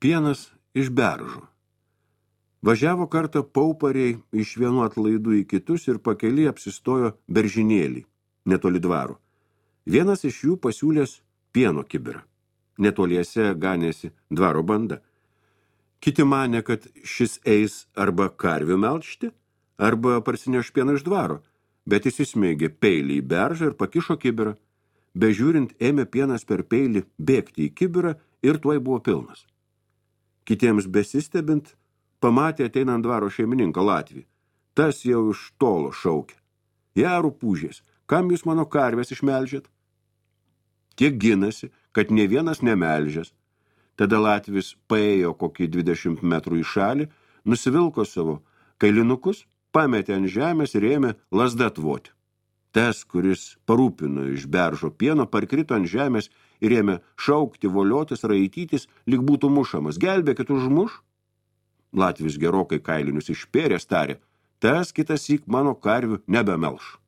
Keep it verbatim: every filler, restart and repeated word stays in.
Pienas iš beržo. Važiavo kartą paupariai iš vienų atlaidų į kitus ir pakely apsistojo beržinėlį, netoli dvaro. Vienas iš jų pasiūlės pieno kibirą. Netoliese ganėsi dvaro banda. Kiti manė, kad šis eis arba karvių melžti, arba parsineš pieną iš dvaro, bet įsismeigė peilį į beržą ir pakišo kibirą. Bežiūrint, ėmė pienas per peilį bėgti į kibirą ir tuoj buvo pilnas. Kitiems besistebint, pamatė ateinant dvaro šeimininką Latvį. Tas jau iš tolo šaukė. Jarų pūžės, kam jūs mano karvės išmelžėt? Tiek ginasi, kad ne vienas nemelžęs. Tada Latvis paėjo kokį dvidešimt metrų į šalį, nusivilko savo kailinukus, pametė ant žemės ir ėmė lazda tvoti. Tas, kuris parūpino iš beržo pieno, parkrito ant žemės ir ėmė šaukti, voliotis, raitytis, lyg būtų mušamas. Gelbėkit užmuš? Latvis gerokai kailinius išpėręs tarė, tas kitas syk mano karvių nebemelš.